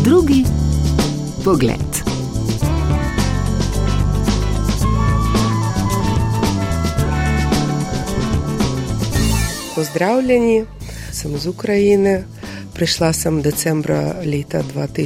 Drugi pogled. Pozdravljeni, sem iz Ukrajine. Prišla sem decembra leta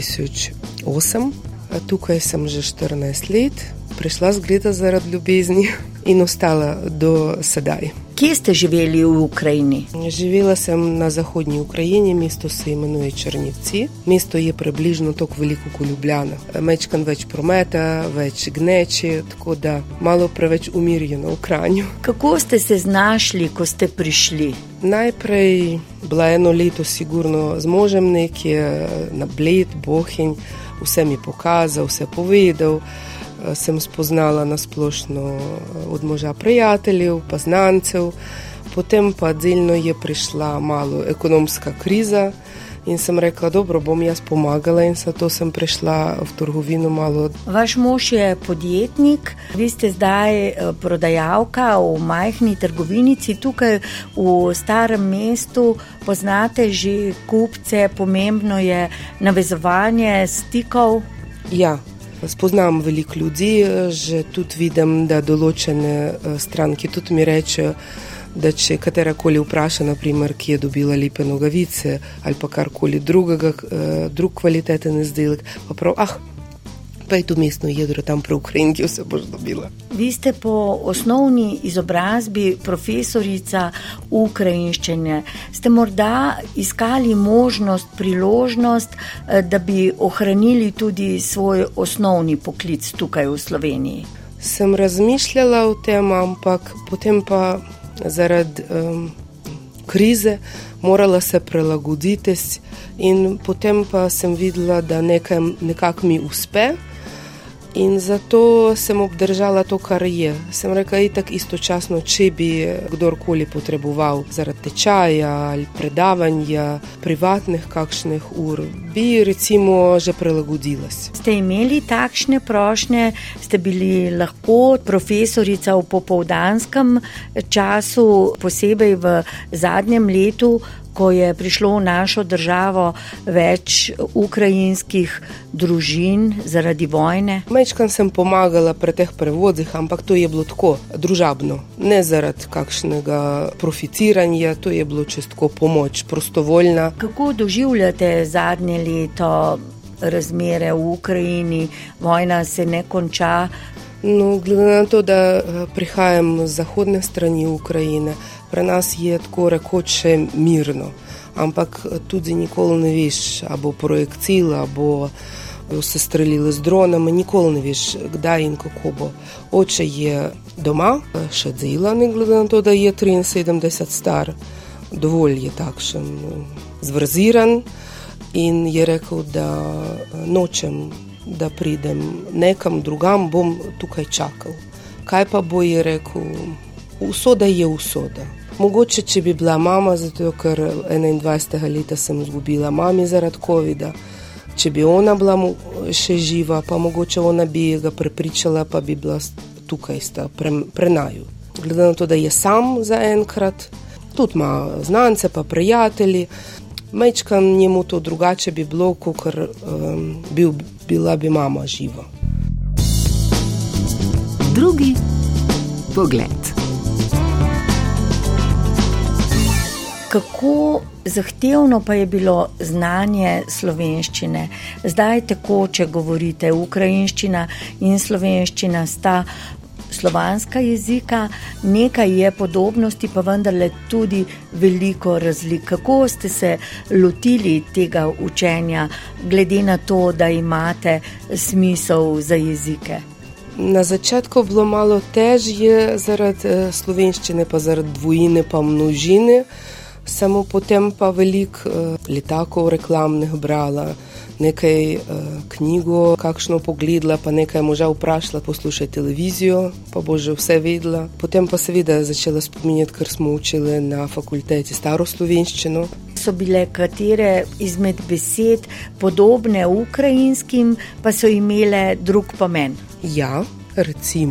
2008. Tukaj sem že 14 let. Prišla zgleda zaradi ljubezni in ostala do sedaj. Kje ste živeli v Ukrajini? Živela sem na zahodnji Ukrajini, mesto se imenuje Črnivci. Mesto je približno tako veliko kot Ljubljana. Mečkan več prometa, več gneče, tako da malo preveč umirjeno v Kranju. Kako ste se znašli, ko ste prišli? Najprej bila eno leto sigurno z možem nekje na Bled, Bohinj, vse mi pokazal, vse povedal. Sem spoznala nasplošno od moža prijateljev, pa znancev. Potem pa delno je prišla malo ekonomska kriza in sem rekla, dobro, bom jaz pomagala in zato sem prišla v trgovino malo. Vaš mož je podjetnik, vi ste zdaj prodajalka v majhni trgovinici tukaj v starem mestu. Poznate že kupce, pomembno je navezovanje stikov? Ja. Spoznam veliko ljudi, že tudi vidim, da določene stranke tudi mi rečejo, da če katerakoli vpraša, naprimer, ki je dobila lepe nogavice ali pa karkoli drug kvaliteten izdelek, pa prav, pa je tu mestno jedro tam pri Ukrajinki, vse boš dobila. Vi ste po osnovni izobrazbi profesorica ukrajinščine. Ste morda iskali možnost, priložnost, da bi ohranili tudi svoj osnovni poklic tukaj v Sloveniji? Sem razmišljala o tem, ampak potem pa zaradi krize morala se prilagoditi in potem pa sem videla, da nekako mi uspe. In zato sem obdržala to, kar je. Sem rekla, itak istočasno, če bi kdorkoli potreboval zaradi tečaja ali predavanja, privatnih kakšnih ur, bi recimo že prilagodila se. Ste imeli takšne prošnje, ste bili lahko profesorica v popoldanskem času, posebej v zadnjem letu, ko je prišlo v našo državo več ukrajinskih družin zaradi vojne? Mečkan sem pomagala pri teh prevodih, ampak to je bilo tako družabno. Ne zaradi kakšnega profitiranja, to je bilo čisto pomoč, prostovoljna. Kako doživljate zadnje leto razmere v Ukrajini? Vojna se ne konča. No, glede na to, da prihajam z zahodne strani Ukrajine, pri nas je tako rekoč mirno, ampak tudi nikoli ne veš, a bo projektil, a bo se streljili z dronami, nikoli ne veš, kdaj in kako bo. Oče je doma, še dela, ne glede na to, da je 73 star, dovolj je takšen zvrziran in je rekel, da nočem, da pridem nekam drugam, bom tukaj čakal. Kaj pa bo, je rekel, usoda je usoda. Mogoče, če bi bila mama, zato ker 21. leta sem izgubila mami zaradi covida, če bi ona bila še živa, pa mogoče ona bi ga prepričala, pa bi bila tukaj sta prenaju. Glede na to, da je sam za enkrat, tudi ima znance pa prijatelji, majčkan njemu to drugače bi bilo, kakor bila bi mama živa. Drugi pogled. Kako zahtevno pa je bilo znanje slovenščine? Zdaj tako, če govorite, ukrajinščina in slovenščina sta slovanska jezika, nekaj je podobnosti, pa vendarle tudi veliko razlik. Kako ste se lotili tega učenja, glede na to, da imate smisel za jezike? Na začetku bilo malo težje zaradi slovenščine, pa zaradi dvojine, pa množine. Samo potem pa veliko letakov reklamnih brala, nekaj knjigo kakšno pogledala, pa nekaj moža vprašala poslušaj televizijo, pa bo že vse vedela. Potem pa seveda začela spominjati, ker smo učili na fakulteti staroslovenščino. So bile katere izmed besed podobne ukrajinskim, pa so imele drug pomen? Ja, recimo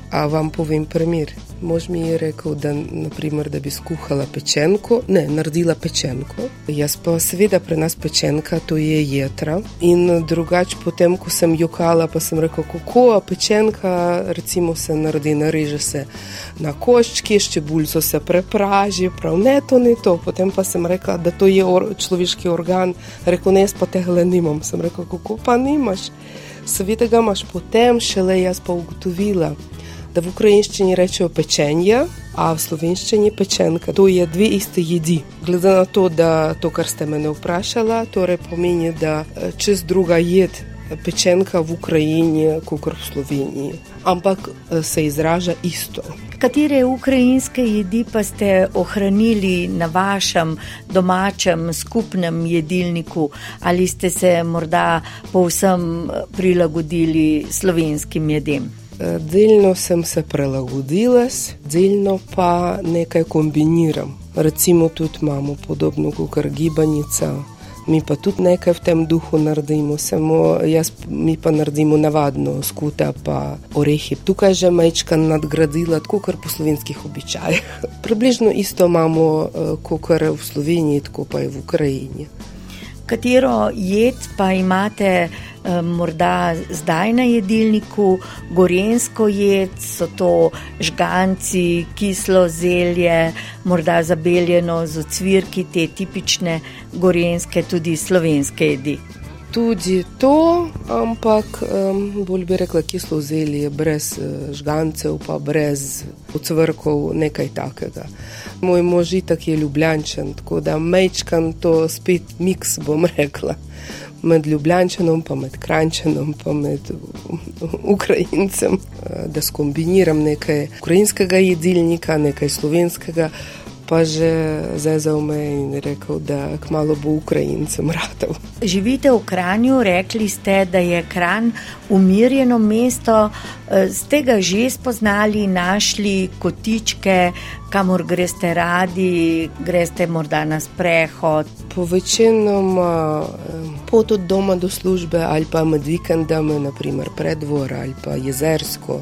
A vam povem primer. Mož mi je rekel, da, naprimer, da bi skuhala pečenko, naredila pečenko. Jaz pa seveda pri nas pečenka, to je jetra. In drugače potem, ko sem jokala, pa sem rekel, kako pečenka, recimo se naredi, nareže se na koščki, ščebuljco se prepraži, prav ne to. Potem pa sem rekla, da to je človeški organ. Rekel, ne, jaz pa tega nimam. Sem rekel, kako pa nimaš? Seveda ga imaš potem, šele jaz pa ugotovila, da v ukrajinščini rečejo pečenja, a v slovenščini pečenka. To je dve iste jedi. Glede na to, da to, kar ste mene vprašala, torej pomeni, da čez druga jed pečenka v Ukrajini, kakor v Sloveniji. Ampak se izraža isto. Katere ukrajinske jedi pa ste ohranili na vašem domačem skupnem jedilniku ali ste se morda povsem prilagodili slovenskim jedem? Delno sem se prilagodila, delno pa nekaj kombiniram. Recimo tudi imamo podobno kakor gibanica, mi pa tudi nekaj v tem duhu naredimo, mi pa naredimo navadno skuta pa orehi. Tukaj že majčkan nadgradila, tako kar po slovenskih običajih. Približno isto imamo, kakor v Sloveniji, tako pa je v Ukrajini. Katero jed pa imate morda zdaj na jedilniku? Gorenjsko jed, so to žganci, kislo zelje, morda zabeljeno z ocvirki, te tipične gorenjske, tudi slovenske jedi. Tudi to, ampak bolj bi rekla kislo zelje, brez žgancev pa brez ocvrkov, nekaj takega. Moj mož itak je Ljubljančan, tako da majčkan to spet miks, bom rekla, med Ljubljančanom pa med Kranjčanom pa med Ukrajincem, da skombiniram nekaj ukrajinskega jedilnika, nekaj slovenskega, pa že zezal me in rekel, da kmalu bo Ukrajincem ratal. Živite v Kranju, rekli ste, da je Kranj umirjeno mesto. Ste ga že spoznali, našli kotičke, kamor greste radi, greste morda na sprehod? Povečinoma pot od doma do službe ali pa med vikendami, naprimer Preddvor ali pa Jezersko.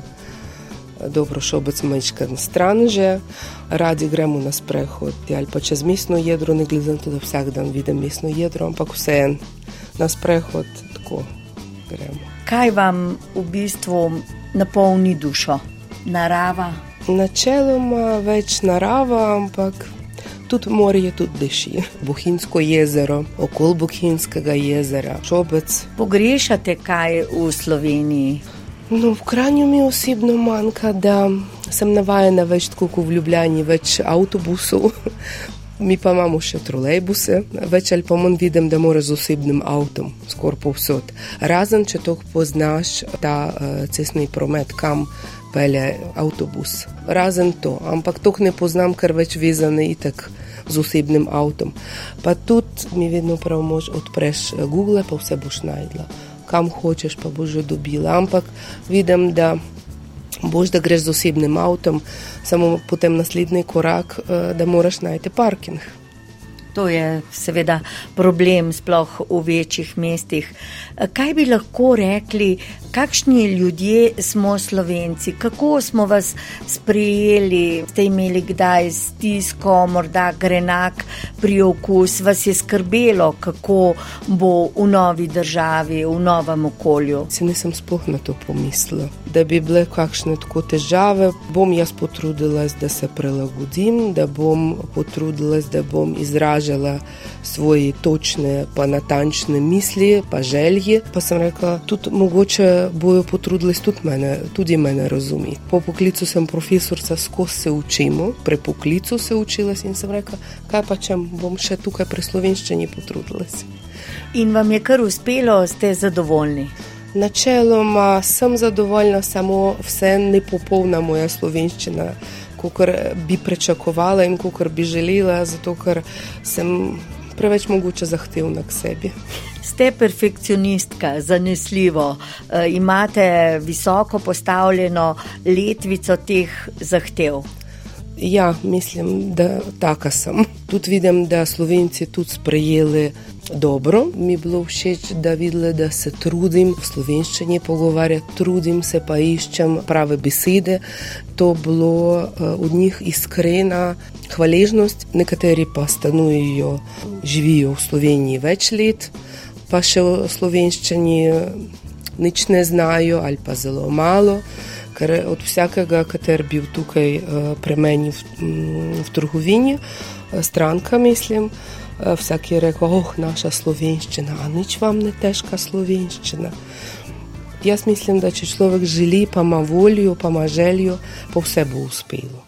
Dobro, Šobec majčkan stran že, radi gremo na sprehod ali pa čez mestno jedro, ne glede na to, da vsak dan vidim mestno jedro, ampak vseeno na sprehod tako gremo. Kaj vam v bistvu napolni dušo? Narava? Načeloma več narava, ampak tudi morje, tudi deši. Bohinjsko jezero, okoli Bohinjskega jezera, Šobec. Pogrešate kaj v Sloveniji? No, v Kranju mi osebno manjka, da sem navajena več tako kot v Ljubljani, več avtobusov, mi pa imamo še trolejbuse, več ali pa manj vidim, da moraš z osebnim avtom, skoraj povsod. Razen, če to poznaš, ta cestni promet, kam pelje avtobus. Razen to, ampak to ne poznam, ker več vezane itak z osebnim avtom. Pa tudi mi vedno prav mož odpreš Google, pa vse boš najdla. Kam hočeš, pa boš že dobila. Ampak vidim, da boš, da greš z osebnim avtom, samo potem naslednji korak, da moraš najti parking. To je seveda problem sploh v večjih mestih. Kaj bi lahko rekli, kakšni ljudje smo Slovenci? Kako smo vas sprejeli? Ste imeli kdaj stisko, morda grenak priokus? Vas je skrbelo, kako bo v novi državi, v novem okolju? Se nisem sploh na to pomislila. Da bi bile kakšne tako težave, bom jaz potrudila, da se prilagodim, da bom potrudila, da bom izražala svoje točne pa natančne misli pa želje, pa sem rekla, tudi mogoče bojo potrudili tudi mene razumeti. Po poklicu sem profesorca, skozi se učimo, pre poklicu se učila in sem rekla, kaj pa če bom še tukaj pri slovenščini potrudila se. In vam je kar uspelo, ste zadovoljni? Načeloma sem zadovoljna, samo vse nepopolna moja slovenščina, kakor bi pričakovala in kakor bi želela, zato ker sem preveč mogoče zahtevna k sebi. Ste perfekcionistka, zanesljivo, imate visoko postavljeno letvico teh zahtev. Ja, mislim, da taka sem. Tudi vidim, da Slovenci tudi sprejeli dobro. Mi bilo všeč, da videli, da se trudim v slovenščini pogovarjati, trudim se pa iščem prave besede. To bilo od njih iskrena hvaležnost. Nekateri pa stanujejo, živijo v Sloveniji več let, pa še v slovenščini nič ne znajo ali pa zelo malo, ker od vsakega, kater bil tukaj pri meni v trgovini, stranka mislim, vsak je rekel, naša slovenščina, a nič vam ne težka slovenščina. Jaz mislim, da če človek želi, pa ima voljo, pa ima željo, pa vse bo uspelo.